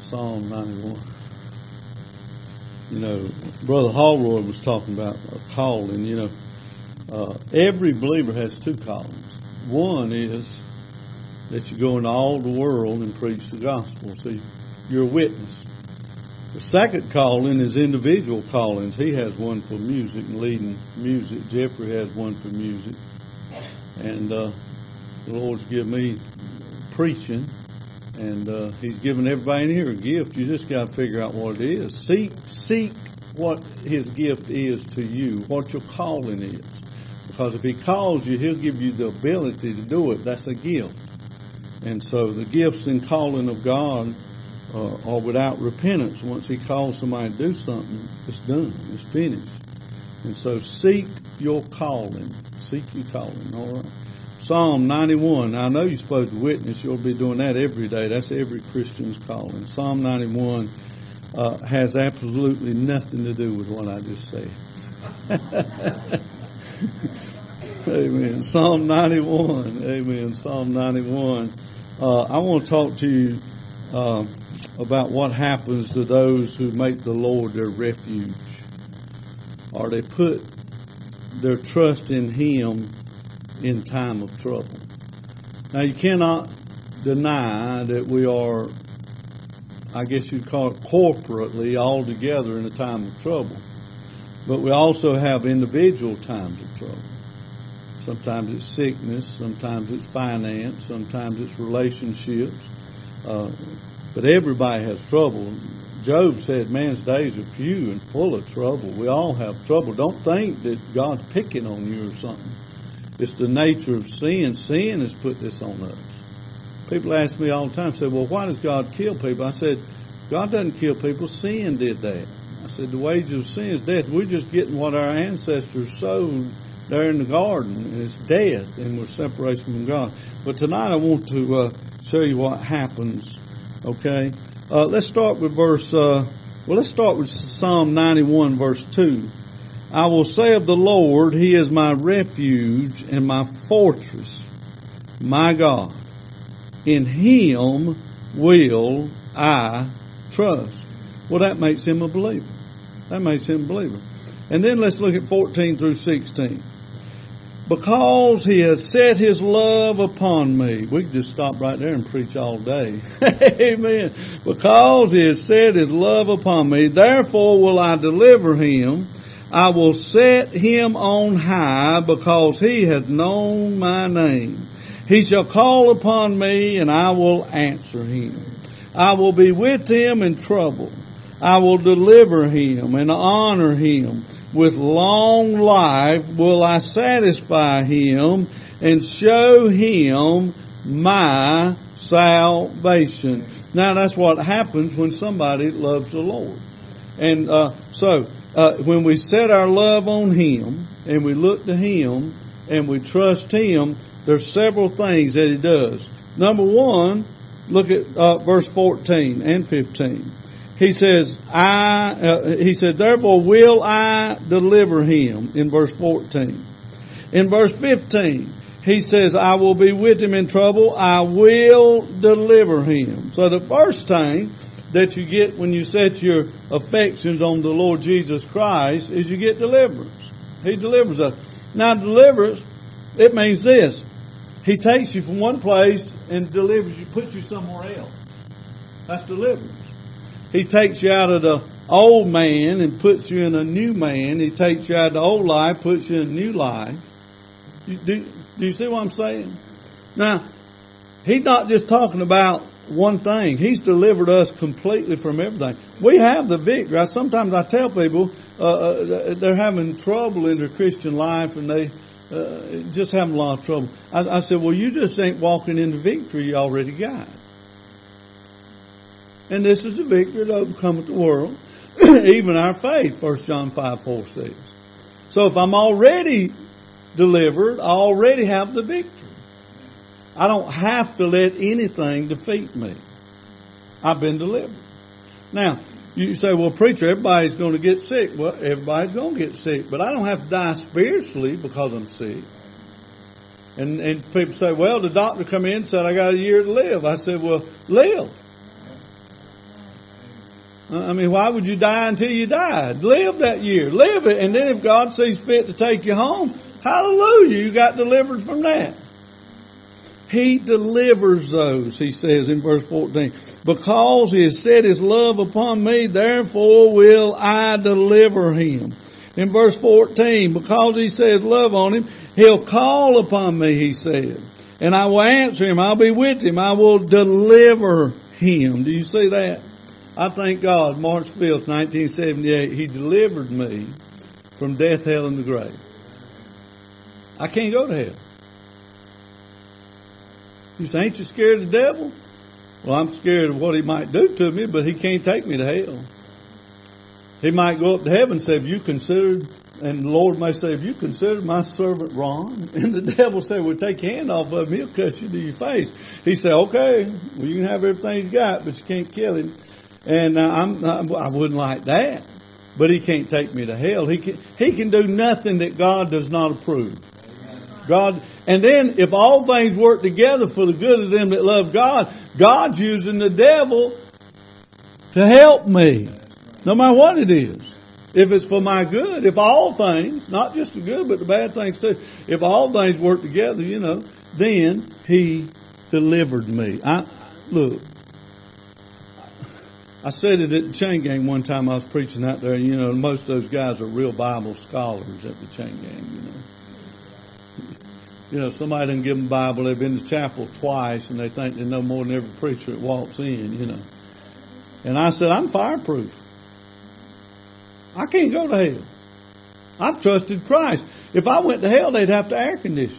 Psalm 91. You know, Brother Hallroyd was talking about a calling. You know, every believer has two callings. One is that you go into all the world and preach the gospel. So you're a witness. The second calling is individual callings. He has one for music and leading music. Jeffrey has one for music. And the Lord's given me preaching. And He's given everybody in here a gift. You just got to figure out what it is. Seek what His gift is to you, what your calling is. Because if He calls you, He'll give you the ability to do it. That's a gift. And so the gifts and calling of God are without repentance. Once He calls somebody to do something, it's done. It's finished. And so seek your calling. Seek your calling. All right. Psalm 91. Now, I know you're supposed to witness. You'll be doing that every day. That's every Christian's calling. Psalm 91 has absolutely nothing to do with what I just said. Amen. Psalm 91. Amen. Psalm 91. I want to talk to you about what happens to those who make the Lord their refuge, or they put their trust in Him in time of trouble. Now, you cannot deny that we are, I guess you'd call it corporately, all together in a time of trouble. But we also have individual times of trouble. Sometimes it's sickness, sometimes it's finance, sometimes it's relationships. But everybody has trouble. Job said man's days are few and full of trouble. We all have trouble. Don't think that God's picking on you or something. It's the nature of sin. Sin has put this on us. People ask me all the time, say, well, why does God kill people? I said, God doesn't kill people. Sin did that. I said, the wages of sin is death. We're just getting what our ancestors sowed there in the garden. It's death, and we're separation from God. But tonight I want to show you what happens. Okay, let's start with let's start with Psalm 91 verse 2. I will say of the Lord, He is my refuge and my fortress, my God. In Him will I trust. Well, that makes him a believer. That makes him a believer. And then let's look at 14 through 16. Because He has set His love upon me. We can just stop right there and preach all day. Amen. Because He has set His love upon me, therefore will I deliver him. I will set him on high, because he has known my name. He shall call upon me, and I will answer him. I will be with him in trouble. I will deliver him and honor him. With long life will I satisfy him and show him my salvation. Now that's what happens when somebody loves the Lord. And when we set our love on Him and we look to Him and we trust Him, there's several things that He does. Number one, look at verse 14 and 15. He says, therefore will I deliver him, in verse 14. In verse 15, He says, I will be with him in trouble. I will deliver him. So the first thing that you get when you set your affections on the Lord Jesus Christ is you get deliverance. He delivers us. Now deliverance, it means this. He takes you from one place and delivers you, puts you somewhere else. That's deliverance. He takes you out of the old man and puts you in a new man. He takes you out of the old life, puts you in a new life. Do you see what I'm saying? Now, He's not just talking about one thing. He's delivered us completely from everything. We have the victory. Sometimes I tell people they're having trouble in their Christian life and they just having a lot of trouble. I said, well, you just ain't walking in the victory you already got. And this is the victory that overcometh the world, even our faith, 1 John 5:4 says. So if I'm already delivered, I already have the victory. I don't have to let anything defeat me. I've been delivered. Now, you say, well, preacher, everybody's going to get sick. Well, everybody's going to get sick, but I don't have to die spiritually because I'm sick. And people say, well, the doctor come in and said, I got a year to live. I said, well, live. I mean, why would you die until you died? Live that year. Live it. And then if God sees fit to take you home, hallelujah, you got delivered from that. He delivers those, he says in verse 14. Because he has set his love upon me, therefore will I deliver him. In verse 14, because he says love on him, he'll call upon me, he said. And I will answer him. I'll be with him. I will deliver him. Do you see that? I thank God, March 5th, 1978, he delivered me from death, hell, and the grave. I can't go to hell. You say, ain't you scared of the devil? Well, I'm scared of what he might do to me, but he can't take me to hell. He might go up to heaven and say, have you considered, and the Lord may say, have you considered my servant Ron? And the devil say, well, take your hand off of him, he'll cuss you to your face. He say, okay, well, you can have everything he's got, but you can't kill him. And I wouldn't like that. But he can't take me to hell. He can do nothing that God does not approve. God, and then if all things work together for the good of them that love God, God's using the devil to help me. No matter what it is. If it's for my good, if all things, not just the good, but the bad things too, if all things work together, then he delivered me. I said it at the chain gang one time I was preaching out there, most of those guys are real Bible scholars at the chain gang, somebody didn't give them a Bible, they've been to chapel twice and they think they know more than every preacher that walks in, And I said, I'm fireproof. I can't go to hell. I've trusted Christ. If I went to hell, they'd have to air condition.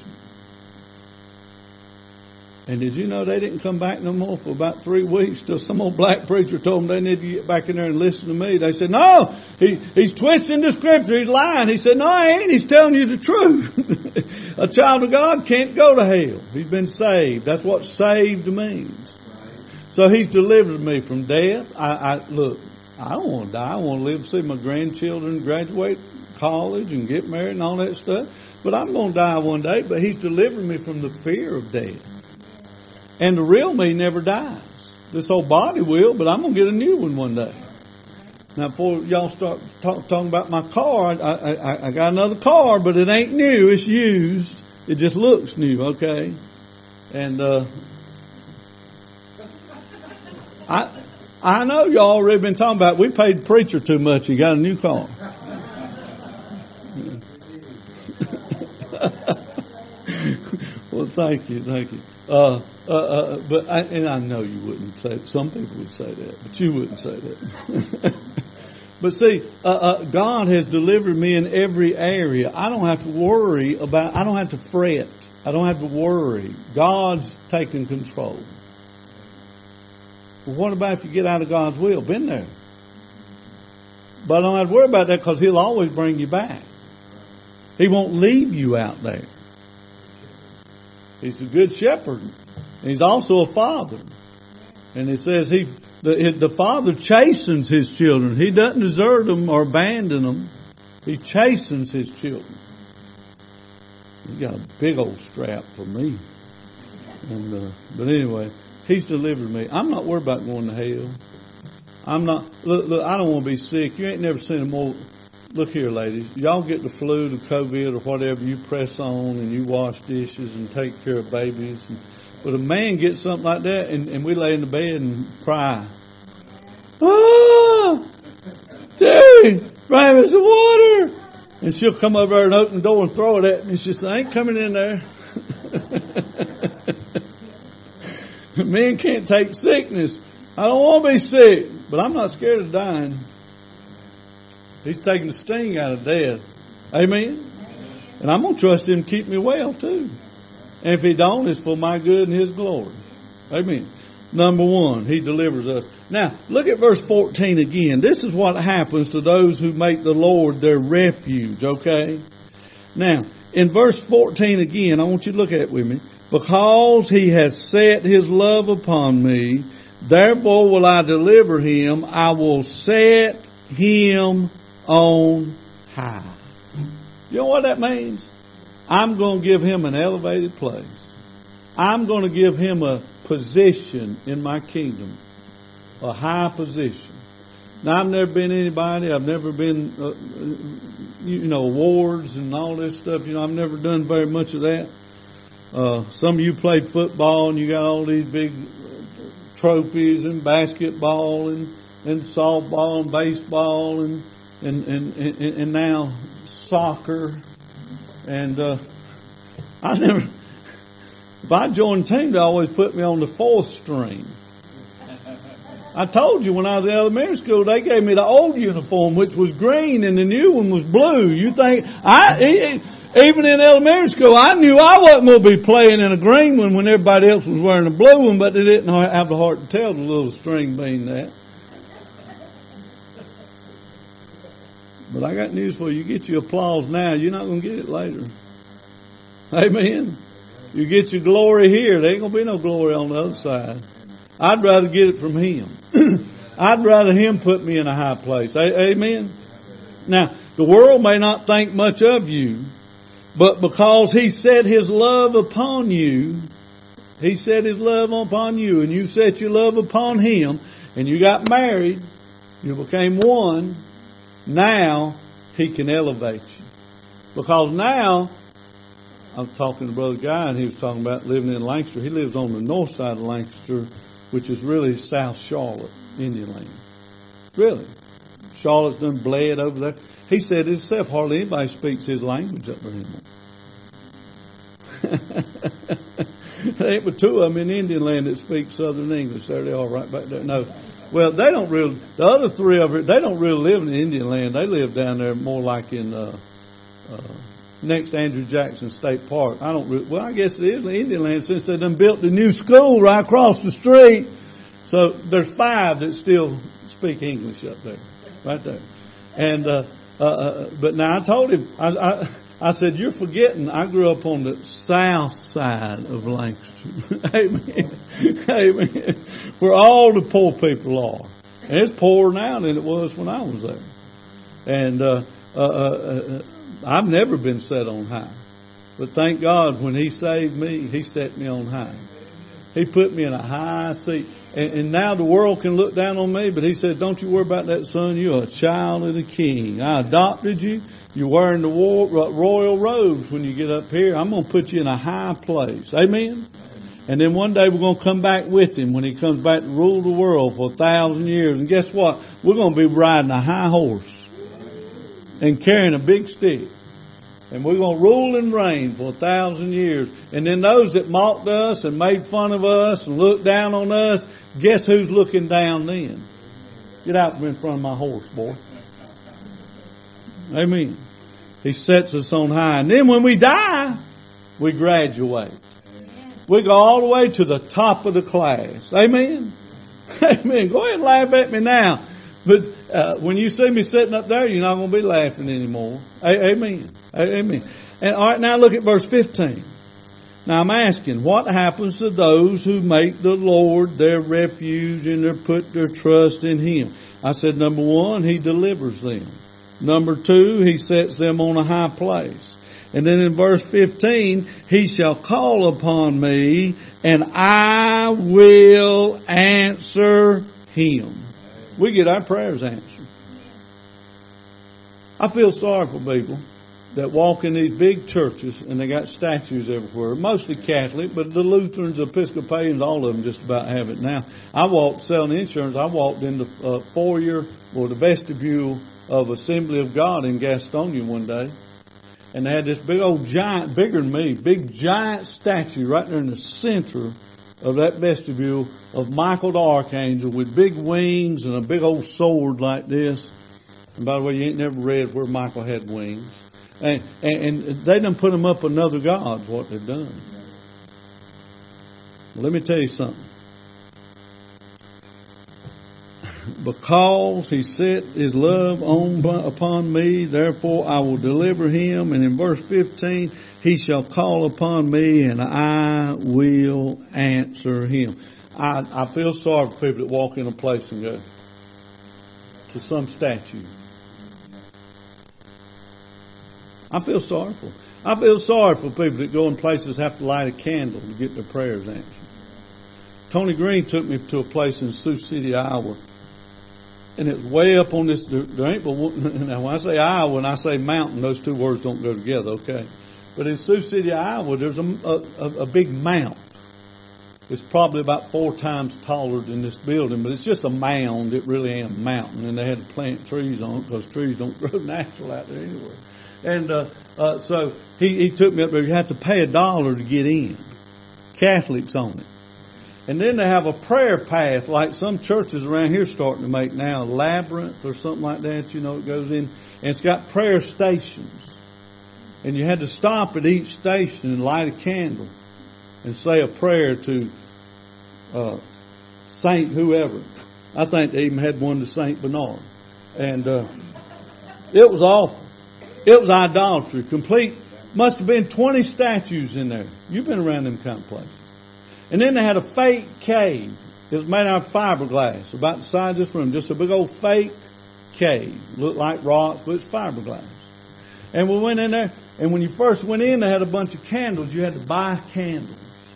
And did you know they didn't come back no more for about 3 weeks till some old black preacher told them they need to get back in there and listen to me. They said, no, he's twisting the scripture. He's lying. He said, no, I ain't. He's telling you the truth. A child of God can't go to hell. He's been saved. That's what saved means. So he's delivered me from death. Look, I don't want to die. I want to live to see my grandchildren graduate college and get married and all that stuff. But I'm going to die one day. But he's delivered me from the fear of death. And the real me never dies. This old body will, but I'm going to get a new one day. Now, before y'all start talking about my car, I got another car, but it ain't new. It's used. It just looks new, okay? And I know y'all already been talking about, we paid the preacher too much. He got a new car. Well, thank you. But I know you wouldn't say it. Some people would say that, but you wouldn't say that. But see, God has delivered me in every area. I don't have to worry I don't have to fret. I don't have to worry. God's taking control. Well, what about if you get out of God's will? Been there. But I don't have to worry about that because He'll always bring you back. He won't leave you out there. He's a good shepherd. He's also a father. And it says the father chastens his children. He doesn't desert them or abandon them. He chastens his children. He got a big old strap for me. And but anyway, He's delivered me. I'm not worried about going to hell. I'm not. Look, I don't want to be sick. You ain't never seen a more. Look here, ladies. Y'all get the flu, the COVID, or whatever. You press on and you wash dishes and take care of babies. But a man gets something like that, and we lay in the bed and cry. Ah, Terry, bring me some water. And she'll come over there and open the door and throw it at me. She says, I ain't coming in there. Men can't take sickness. I don't want to be sick, but I'm not scared of dying. He's taking the sting out of death. Amen? And I'm going to trust Him to keep me well too. And if He don't, it's for my good and His glory. Amen. Number one, He delivers us. Now, look at verse 14 again. This is what happens to those who make the Lord their refuge, okay? Now, in verse 14 again, I want you to look at it with me. Because He has set His love upon me, therefore will I deliver him. I will set him on high. You know what that means? I'm going to give him an elevated place. I'm going to give him a position in my kingdom. A high position. Now, I've never been anybody. I've never been, awards and all this stuff. I've never done very much of that. Some of you played football and you got all these big trophies and basketball and softball and baseball and now soccer. And, if I joined the team, they always put me on the 4th string. I told you when I was in elementary school, they gave me the old uniform, which was green, and the new one was blue. You think, even in elementary school, I knew I wasn't going to be playing in a green one when everybody else was wearing a blue one, but they didn't have the heart to tell the little string bean that. But I got news for you. You get your applause now, you're not going to get it later. Amen. You get your glory here. There ain't going to be no glory on the other side. I'd rather get it from Him. I'd rather Him put me in a high place. Amen. Now, the world may not think much of you, but because He set His love upon you, He set His love upon you, and you set your love upon Him, and you got married, you became one, now He can elevate you. Because now, I was talking to Brother Guy, and he was talking about living in Lancaster. He lives on the north side of Lancaster, which is really South Charlotte, Indian Land. Really. Charlotte's done bled over there. He said himself, hardly anybody speaks his language up there anymore. There ain't but 2 of them in Indian Land that speak Southern English. There they are right back there. No. Well, they don't really, the other 3 of it, they don't really live in Indian Land. They live down there more like in, next to Andrew Jackson State Park. I guess it is Indian Land since they done built the new school right across the street. So there's 5 that still speak English up there, right there. And, but now I told him, I said, you're forgetting I grew up on the south side of Lancaster. Amen. Amen. Where all the poor people are. And it's poorer now than it was when I was there. And, I've never been set on high. But thank God when He saved me, He set me on high. He put me in a high seat. And now the world can look down on me, but He said, don't you worry about that, son. You're a child of the King. I adopted you. You're wearing the royal robes when you get up here. I'm going to put you in a high place. Amen? And then one day we're going to come back with Him when He comes back to rule the world for 1,000 years. And guess what? We're going to be riding a high horse and carrying a big stick. And we're going to rule and reign for 1,000 years. And then those that mocked us and made fun of us and looked down on us, guess who's looking down then? Get out from in front of my horse, boy. Amen. He sets us on high. And then when we die, we graduate. We go all the way to the top of the class. Amen. Amen. Go ahead and laugh at me now. But when you see me sitting up there, you're not going to be laughing anymore. Amen. Amen. And all right, now look at verse 15. Now I'm asking, what happens to those who make the Lord their refuge and they put their trust in Him? I said, number 1, He delivers them. Number 2, He sets them on a high place. And then in verse 15, He shall call upon me and I will answer him. We get our prayers answered. I feel sorry for people that walk in these big churches and they got statues everywhere, mostly Catholic, but the Lutherans, Episcopalians, all of them just about have it now. I walked selling insurance. I walked in the foyer or the vestibule of Assembly of God in Gastonia one day, and they had this big old giant, bigger than me, big giant statue right there in the center of that vestibule of Michael the Archangel with big wings and a big old sword like this. And by the way, you ain't never read where Michael had wings. And they done put him up another god, what they've done. Well, let me tell you something. Because he set his love upon me, therefore I will deliver him. And in verse 15, he shall call upon me and I will answer him. I feel sorry for people that walk in a place and go to some statue. I feel sorry for them. I feel sorry for people that go in places have to light a candle to get their prayers answered. Tony Green took me to a place in Sioux City, Iowa. and it's way up on this, there ain't but one, now when I say Iowa and I say mountain, those two words don't go together, okay? But in Sioux City, Iowa, there's a big mount. It's probably about 4 times taller than this building, but it's just a mound. It really ain't a mountain, and they had to plant trees on it because trees don't grow natural out there anyway. And so he took me up there. You have to pay $1 to get in. Catholics on it. And then they have a prayer path like some churches around here starting to make now, Labyrinth or something like that, you know, it goes in. And it's got prayer stations. And you had to stop at each station and light a candle and say a prayer to Saint whoever. I think they even had one to Saint Bernard. And it was awful. It was idolatry. Complete. Must have been 20 statues in there. You've been around them kind of places. And then they had a fake cave. It was made out of fiberglass, about the size of this room. Just a big old fake cave. Looked like rocks, but it's fiberglass. And we went in there, and when you first went in, they had a bunch of candles. You had to buy candles.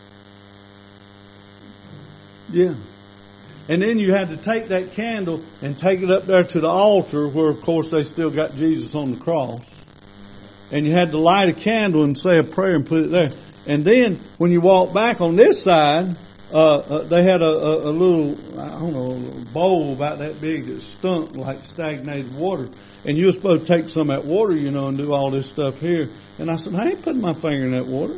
Yeah. And then you had to take that candle and take it up there to the altar where, of course, they still got Jesus on the cross. And you had to light a candle and say a prayer and put it there. And then when you walk back on this side, they had a little, I don't know, a little bowl about that big that stunk like stagnated water. And you were supposed to take some of that water, you know, and do all this stuff here. And I said, I ain't putting my finger in that water.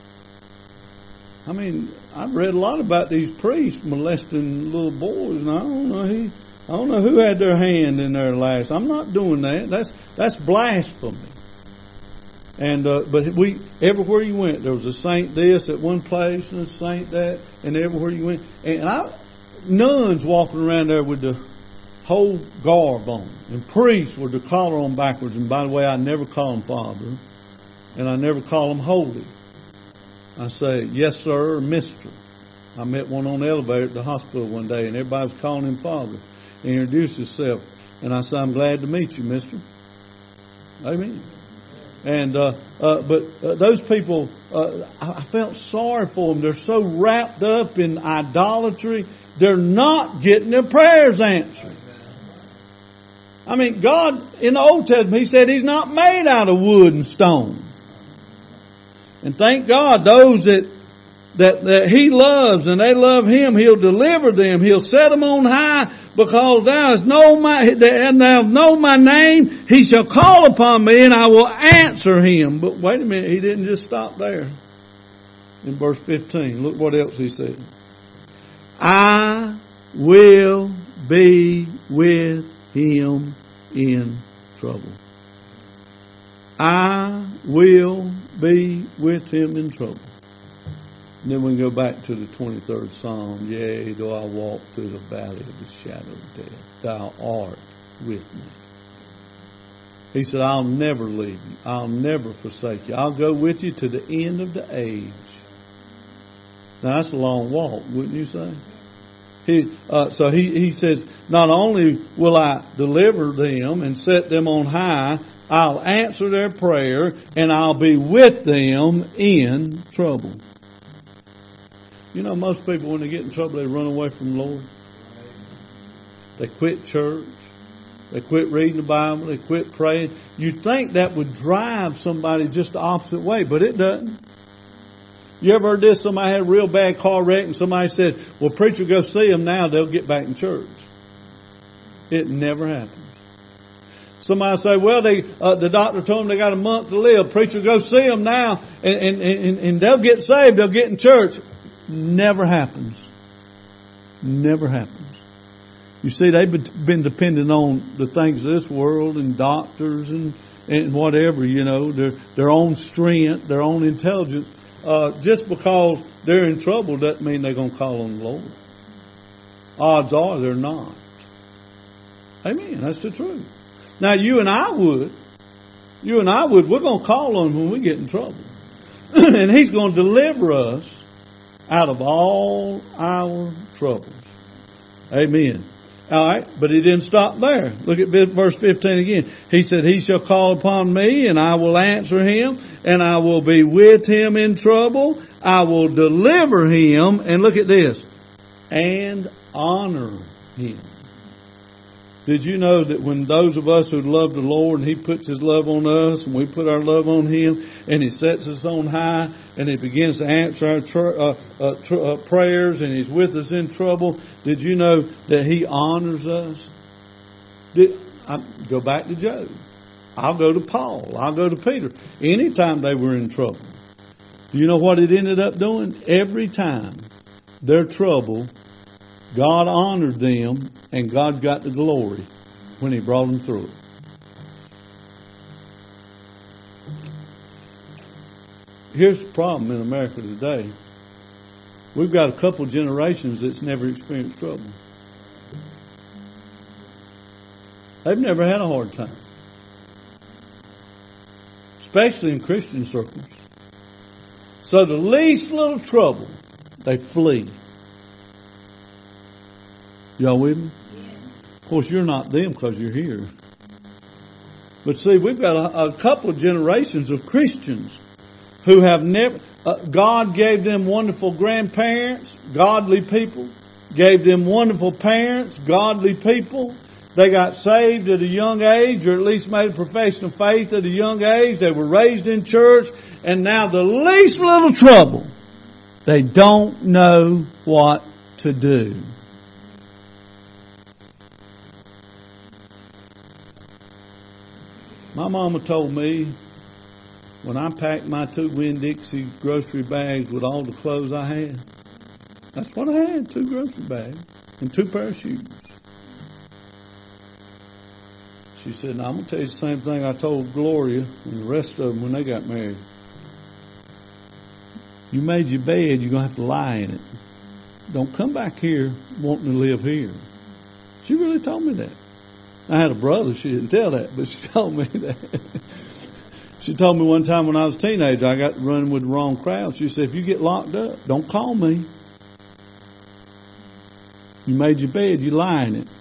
I mean, I've read a lot about these priests molesting little boys, and I don't know who had their hand in there last. I'm not doing that. That's blasphemy. And but everywhere you went, there was a saint this at one place and a saint that, and everywhere you went, and nuns walking around there with the whole garb on, and priests with the collar on backwards. And by the way, I never call them Father, and I never call them Holy. I say, yes, sir, or Mister. I met one on the elevator at the hospital one day, and everybody was calling him Father. He introduced himself, and I said, I'm glad to meet you, Mister. Amen. And but those people, I felt sorry for them. They're so wrapped up in idolatry, they're not getting their prayers answered. I mean, God, in the Old Testament, He said He's not made out of wood and stone. And thank God, those that He loves and they love Him, He'll deliver them. He'll set them on high, because thou hast known my name. He shall call upon me and I will answer him. But wait a minute, He didn't just stop there. In verse 15, look what else He said. I will be with him in trouble. I will be with him in trouble. And then we can go back to the 23rd Psalm. Yea, though I walk through the valley of the shadow of death, thou art with me. He said, I'll never leave you. I'll never forsake you. I'll go with you to the end of the age. Now that's a long walk, wouldn't you say? So he says, not only will I deliver them and set them on high, I'll answer their prayer and I'll be with them in trouble. You know, most people, when they get in trouble, they run away from the Lord. They quit church. They quit reading the Bible. They quit praying. You'd think that would drive somebody just the opposite way, but it doesn't. You ever heard this? Somebody had a real bad car wreck and somebody said, well, preacher, go see them now. They'll get back in church. It never happens. Somebody say, well, the doctor told them they got a month to live. Preacher, go see them now and they'll get saved. They'll get in church. Never happens. Never happens. You see, they've been dependent on the things of this world and doctors and whatever, you know, their own strength, their own intelligence. Just because they're in trouble doesn't mean they're going to call on the Lord. Odds are they're not. Amen. That's the truth. Now, you and I would, we're going to call on Him when we get in trouble. And He's going to deliver us out of all our troubles. Amen. All right, but He didn't stop there. Look at verse 15 again. He said, He shall call upon me and I will answer him and I will be with him in trouble. I will deliver him, and look at this, and honor him. Did you know that when those of us who love the Lord and He puts His love on us and we put our love on Him and He sets us on high and He begins to answer our prayers and He's with us in trouble, did you know that He honors us? Go back to Job. I'll go to Paul. I'll go to Peter. Anytime they were in trouble. Do you know what it ended up doing? Every time their trouble, God honored them and God got the glory when He brought them through it. Here's the problem in America today. We've got a couple generations that's never experienced trouble. They've never had a hard time. Especially in Christian circles. So the least little trouble, they flee. Y'all with me? Of course, you're not them because you're here. But see, we've got a couple of generations of Christians who have never, God gave them wonderful grandparents, godly people, gave them wonderful parents, godly people. They got saved at a young age, or at least made a profession of faith at a young age. They were raised in church, and now the least little trouble, they don't know what to do. My mama told me when I packed my 2 Winn-Dixie grocery bags with all the clothes I had, that's what I had, 2 grocery bags and 2 pair of shoes. She said, now I'm going to tell you the same thing I told Gloria and the rest of them when they got married. You made your bed, you're going to have to lie in it. Don't come back here wanting to live here. She really told me that. I had a brother, she didn't tell that, but she told me that. She told me one time when I was a teenager, I got running with the wrong crowd. She said, if you get locked up, don't call me. You made your bed, you lie in it.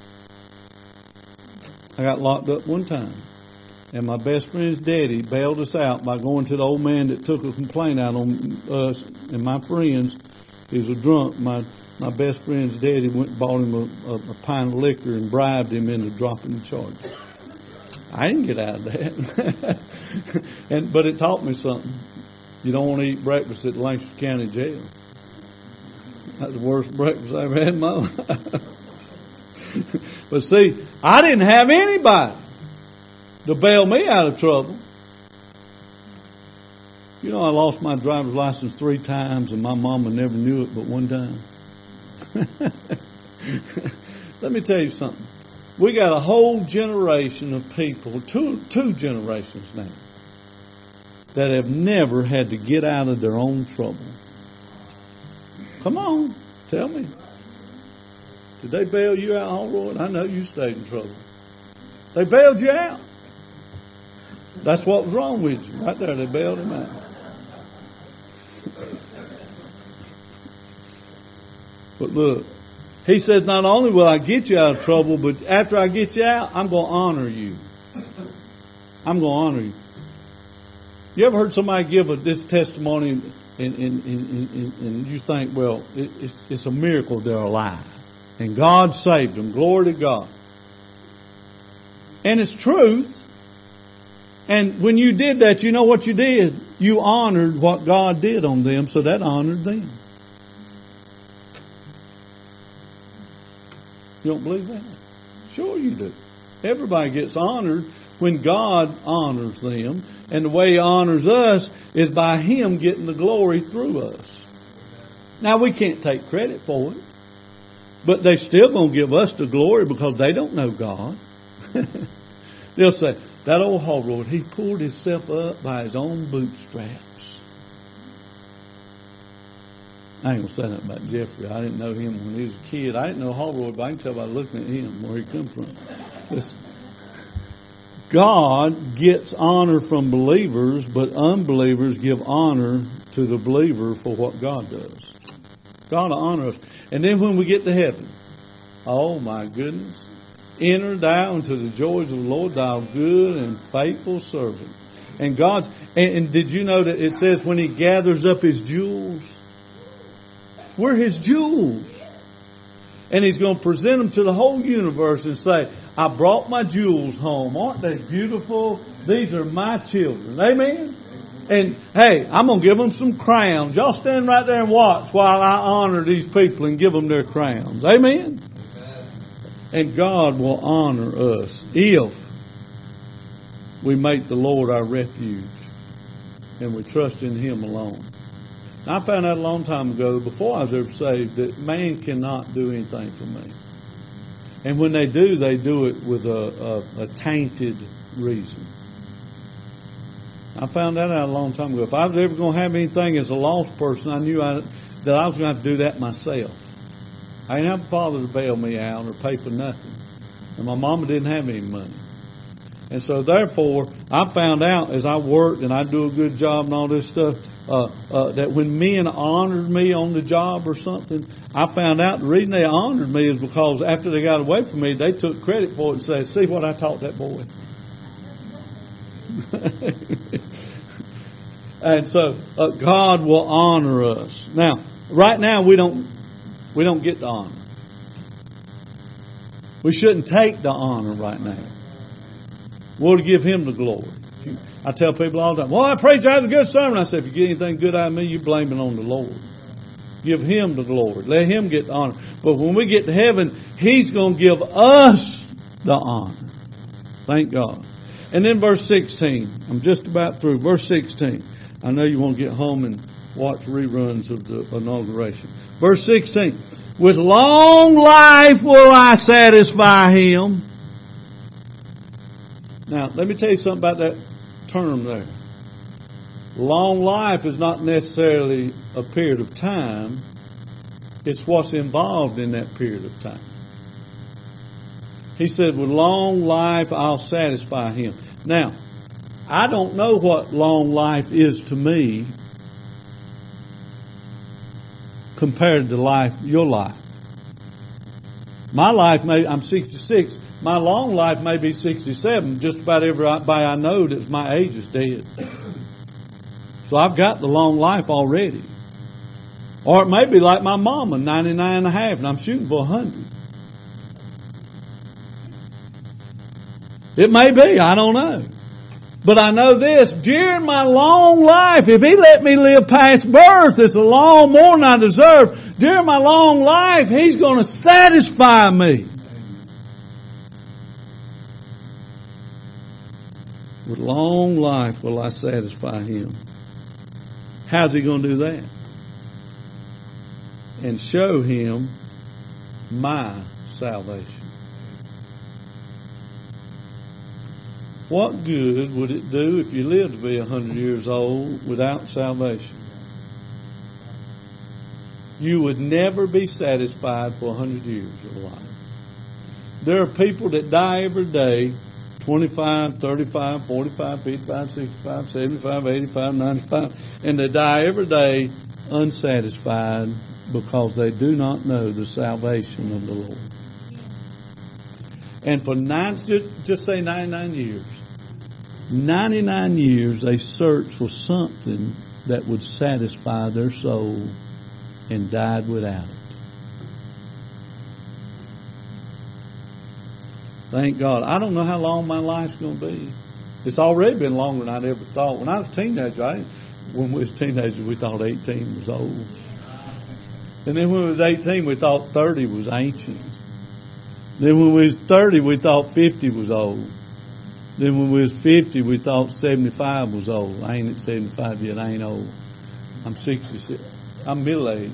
I got locked up one time. And my best friend's daddy bailed us out by going to the old man that took a complaint out on us and my friends. He was a drunk. My best friend's daddy went and bought him a pint of liquor and bribed him into dropping the charges. I didn't get out of that. But it taught me something. You don't want to eat breakfast at Lancaster County Jail. That's the worst breakfast I ever had in my life. But see, I didn't have anybody to bail me out of trouble. You know, I lost my driver's license 3 times and my mama never knew it but one time. Let me tell you something. We got a whole generation of people, two generations now, that have never had to get out of their own trouble. Come on, tell me. Did they bail you out, Holroyd? I know you stayed in trouble. They bailed you out. That's what was wrong with you. Right there, they bailed him out. But look, he says, not only will I get you out of trouble, but after I get you out, I'm going to honor you. I'm going to honor you. You ever heard somebody give this testimony and you think, well, it's a miracle they're alive. And God saved them. Glory to God. And it's truth. And when you did that, you know what you did? You honored what God did on them, so that honored them. You don't believe that? Sure you do. Everybody gets honored when God honors them. And the way He honors us is by Him getting the glory through us. Now we can't take credit for it. But they still going to give us the glory because they don't know God. They'll say, that old Holroyd, he pulled himself up by his own bootstraps. I ain't going to say nothing about Jeffrey. I didn't know him when he was a kid. I didn't know Holroyd, but I can tell by looking at him where he come from. Listen, God gets honor from believers, but unbelievers give honor to the believer for what God does. God will honor us. And then when we get to heaven, oh my goodness, enter thou into the joys of the Lord, thou good and faithful servant. And and did you know that it says when He gathers up His jewels? We're His jewels. And He's going to present them to the whole universe and say, I brought my jewels home. Aren't they beautiful? These are my children. Amen? And hey, I'm going to give them some crowns. Y'all stand right there and watch while I honor these people and give them their crowns. Amen? And God will honor us if we make the Lord our refuge and we trust in Him alone. I found out a long time ago, before I was ever saved, that man cannot do anything for me. And when they do it with a tainted reason. I found that out a long time ago. If I was ever going to have anything as a lost person, I knew that I was going to have to do that myself. I didn't have a father to bail me out or pay for nothing. And my mama didn't have any money. And so therefore, I found out as I worked and I do a good job and all this stuff, that when men honored me on the job or something, I found out the reason they honored me is because after they got away from me, they took credit for it and said, see what I taught that boy. And so God will honor us. Now, right now we don't get the honor. We shouldn't take the honor right now. We'll give Him the glory. I tell people all the time, well, I preach that was a good sermon. I say, if you get anything good out of me, you blame it on the Lord. Give Him the glory. Let Him get the honor. But when we get to heaven, He's going to give us the honor. Thank God. And then verse 16. I'm just about through. Verse 16. I know you want to get home and watch reruns of the inauguration. Verse 16. With long life will I satisfy him. Now, let me tell you something about that term there. Long life is not necessarily a period of time. It's what's involved in that period of time. He said, with long life I'll satisfy him. Now, I don't know what long life is to me compared to your life. My life I'm 66. My long life may be 67. Just about everybody I know that's my age is dead. So I've got the long life already. Or it may be like my mama, 99 and a half, and I'm shooting for 100. It may be, I don't know. But I know this, during my long life, if He let me live past birth, it's a long more than I deserve. During my long life, He's going to satisfy me. With long life will I satisfy him. How's He going to do that? And show him my salvation. What good would it do if you lived to be 100 years old without salvation? You would never be satisfied for 100 years of life. There are people that die every day, 25, 35, 45, 55, 65, 75, 85, 95, and they die every day unsatisfied because they do not know the salvation of the Lord. And for just say 99 years, 99 years they searched for something that would satisfy their soul and died without it. Thank God. I don't know how long my life's going to be. It's already been longer than I'd ever thought. When I was a teenager, when we was teenagers, we thought 18 was old. And then when we was 18, we thought 30 was ancient. Then when we was 30, we thought 50 was old. Then when we was 50, we thought 75 was old. I ain't at 75 yet. I ain't old. I'm 66. I'm middle-aged.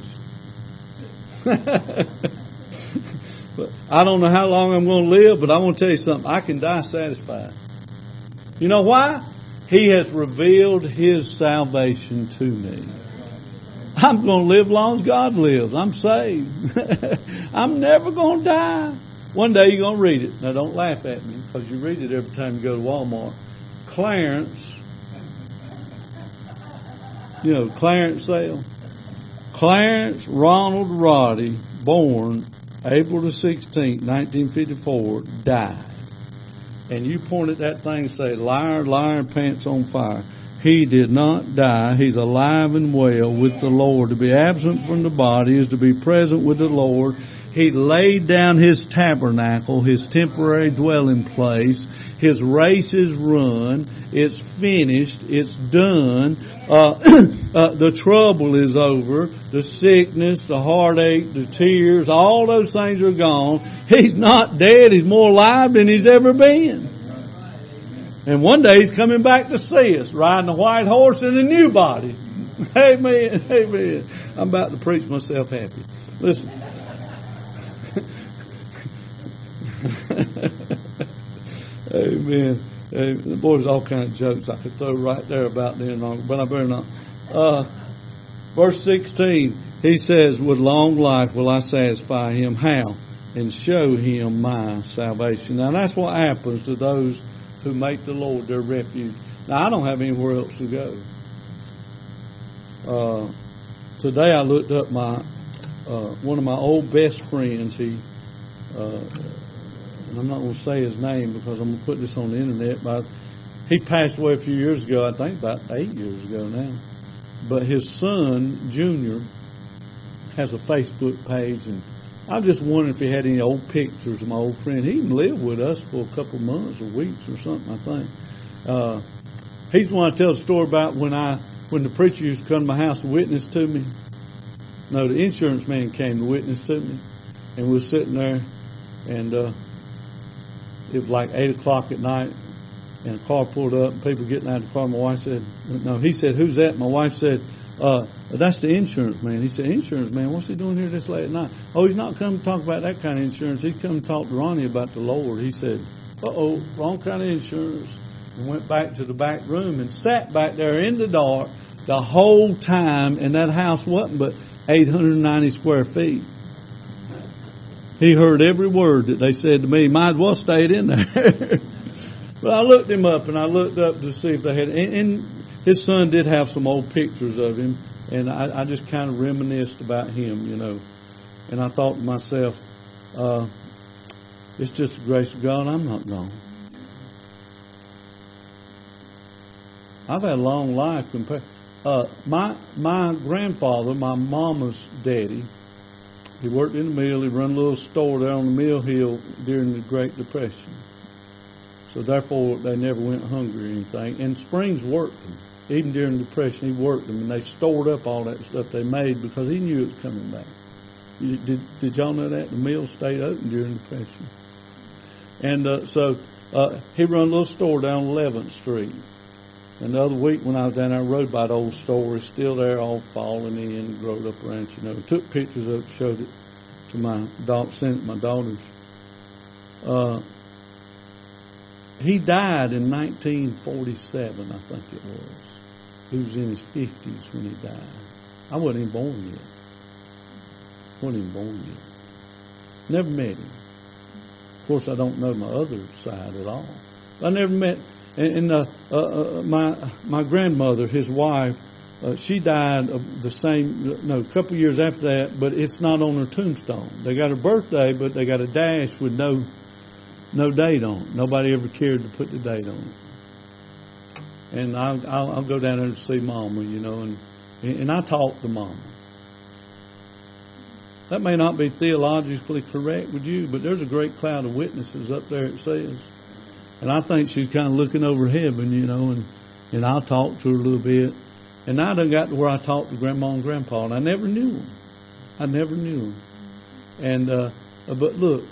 But I don't know how long I'm going to live, but I want to tell you something. I can die satisfied. You know why? He has revealed His salvation to me. I'm going to live as long as God lives. I'm saved. I'm never going to die. One day you're going to read it. Now don't laugh at me because you read it every time you go to Walmart. Clarence sale. Clarence Ronald Roddy, born April the 16th, 1954, died. And you point at that thing and say, liar, liar, pants on fire. He did not die. He's alive and well with the Lord. To be absent from the body is to be present with the Lord. He laid down His tabernacle, His temporary dwelling place. His race is run. It's finished. It's done. The trouble is over. The sickness, the heartache, the tears, all those things are gone. He's not dead. He's more alive than He's ever been. And one day He's coming back to see us, riding a white horse in a new body. Amen. Amen. I'm about to preach myself happy. Listen. Amen. The boys, all kinds of jokes I could throw right there about then, but I better not. Verse 16, He says, with long life will I satisfy him. How? And show him my salvation. Now that's what happens to those who make the Lord their refuge. Now I don't have anywhere else to go. Today I looked up one of my old best friends. And I'm not going to say his name because I'm going to put this on the internet, but he passed away a few years ago, I think about 8 years ago now. But his son, Junior, has a Facebook page, and I was just wondering if he had any old pictures of my old friend. He even lived with us for a couple of months or weeks or something, I think. He's the one I tell the story about when the preacher used to come to my house and witness to me. No, the insurance man came to witness to me, and we were sitting there, and it was like 8 o'clock at night, and a car pulled up, and people getting out of the car. My wife said, no, he said, who's that? My wife said, that's the insurance man. He said, insurance man, what's he doing here this late at night? Oh, he's not coming to talk about that kind of insurance. He's come to talk to Ronnie about the Lord. He said, wrong kind of insurance. And went back to the back room and sat back there in the dark the whole time, and that house wasn't but 890 square feet. He heard every word that they said to me. Might as well stayed in there. But I looked him up, and I looked up to see if they had, and his son did have some old pictures of him, and I just kind of reminisced about him, you know. And I thought to myself, it's just the grace of God, I'm not gone. I've had a long life compared. My grandfather, my mama's daddy, he worked in the mill. He run a little store there on the mill hill during the Great Depression. So therefore, they never went hungry or anything. And Springs worked them. Even during the Depression, he worked them. And they stored up all that stuff they made because he knew it was coming back. Did y'all know that? The mill stayed open during the Depression. And so he run a little store down 11th Street. And the other week when I was down there, I rode by the old store. It's still there, all falling in and growed up around, you know. Took pictures of it, showed it to my daughter, sent it to my daughters. He died in 1947, I think it was. He was in his 50s when he died. I wasn't even born yet. Never met him. Of course, I don't know my other side at all. I never met. And my grandmother, his wife, she died of a couple of years after that, but it's not on her tombstone. They got her birthday, but they got a dash with no date on it. Nobody ever cared to put the date on it. And I'll go down there to see Mama, you know, and I talk to Mama. That may not be theologically correct with you, but there's a great cloud of witnesses up there, it says. And I think she's kind of looking over heaven, you know, and I'll talk to her a little bit. And I done got to where I talked to Grandma and Grandpa, and I never knew them. And, but look,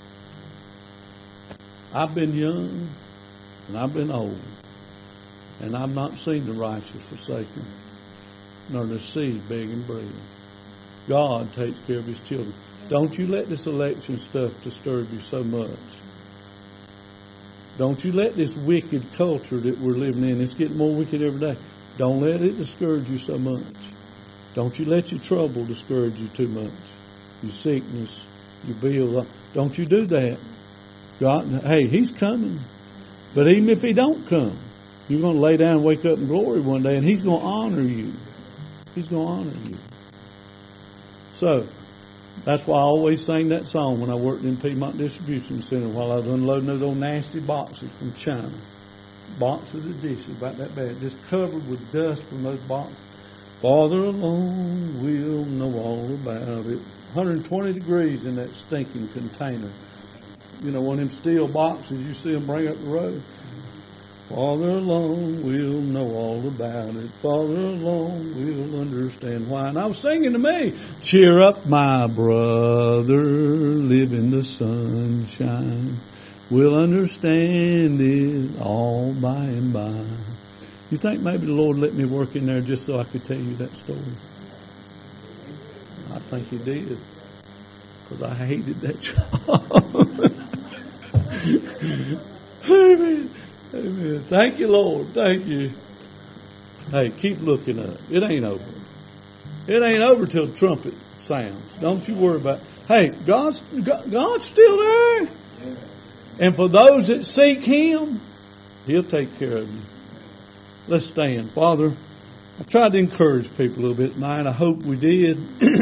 I've been young, and I've been old, and I've not seen the righteous forsaken, nor the seed begging bread. God takes care of His children. Don't you let this election stuff disturb you so much. Don't you let this wicked culture that we're living in, it's getting more wicked every day. Don't let it discourage you so much. Don't you let your trouble discourage you too much. Your sickness, your bills. Don't you do that. God, hey, He's coming. But even if He don't come, you're going to lay down and wake up in glory one day, and He's going to honor you. He's going to honor you. So, that's why I always sang that song when I worked in Piedmont Distribution Center while I was unloading those old nasty boxes from China. Boxes of dishes about that bad, just covered with dust from those boxes. Father alone will know all about it. 120 degrees in that stinking container. You know, one of them steel boxes you see them bring up the road. Father alone will know all about it. Father alone will understand why. And I was singing to me, cheer up my brother, live in the sunshine. We'll understand it all by and by. You think maybe the Lord let me work in there just so I could tell you that story? I think He did. Because I hated that job. Amen. Amen. Thank you, Lord. Thank you. Hey, keep looking up. It ain't over. It ain't over till the trumpet sounds. Don't you worry about it. Hey, God's still there. And for those that seek Him, He'll take care of you. Let's stand. Father, I tried to encourage people a little bit tonight. I hope we did.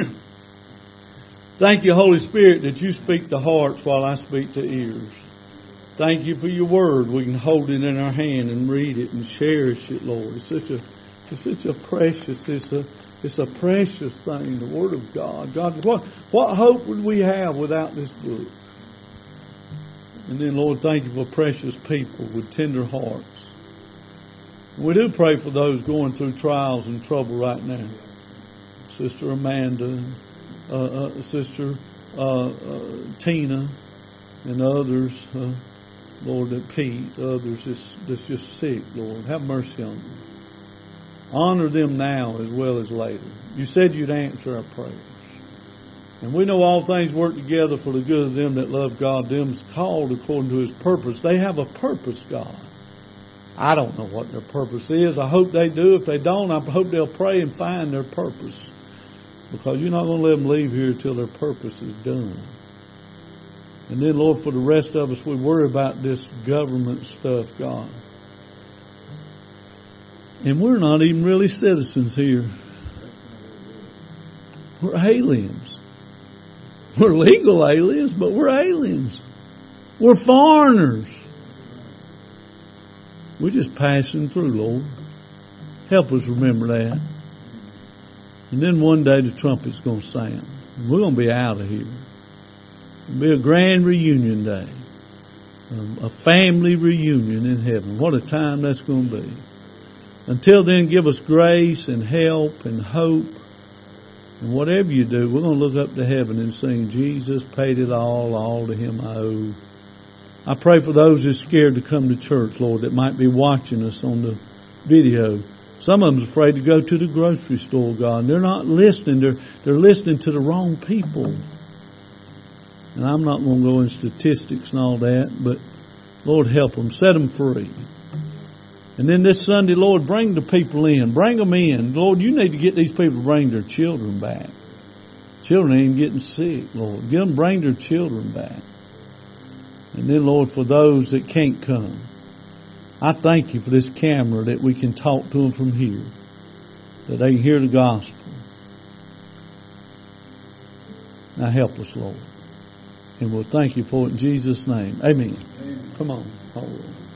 Thank you, Holy Spirit, that you speak to hearts while I speak to ears. Thank you for your word. We can hold it in our hand and read it and cherish it, Lord. It's such a precious, it's a precious thing, the Word of God. God, what hope would we have without this book? And then, Lord, thank you for precious people with tender hearts. We do pray for those going through trials and trouble right now. Sister Amanda, Sister Tina, and others, Lord, that Pete, others that's just sick, Lord. Have mercy on them. Honor them now as well as later. You said you'd answer our prayers. And we know all things work together for the good of them that love God, them called according to His purpose. They have a purpose, God. I don't know what their purpose is. I hope they do. If they don't, I hope they'll pray and find their purpose. Because you're not going to let them leave here until their purpose is done. And then, Lord, for the rest of us, we worry about this government stuff, God. And we're not even really citizens here. We're aliens. We're legal aliens, but we're aliens. We're foreigners. We're just passing through, Lord. Help us remember that. And then one day the trumpet's going to sound. We're going to be out of here. It'll be a grand reunion day. A family reunion in heaven. What a time that's going to be. Until then, give us grace and help and hope. And whatever you do, we're going to look up to heaven and sing, Jesus paid it all to Him I owe. I pray for those who are scared to come to church, Lord, that might be watching us on the video. Some of them's afraid to go to the grocery store, God. They're not listening. They're listening to the wrong people. And I'm not going to go into statistics and all that, but Lord, help them. Set them free. And then this Sunday, Lord, bring the people in. Bring them in. Lord, you need to get these people to bring their children back. Children ain't getting sick, Lord. Get them, bring their children back. And then, Lord, for those that can't come, I thank you for this camera that we can talk to them from here, that they can hear the gospel. Now help us, Lord. And we'll thank you for it in Jesus' name. Amen. Come on. Hallelujah.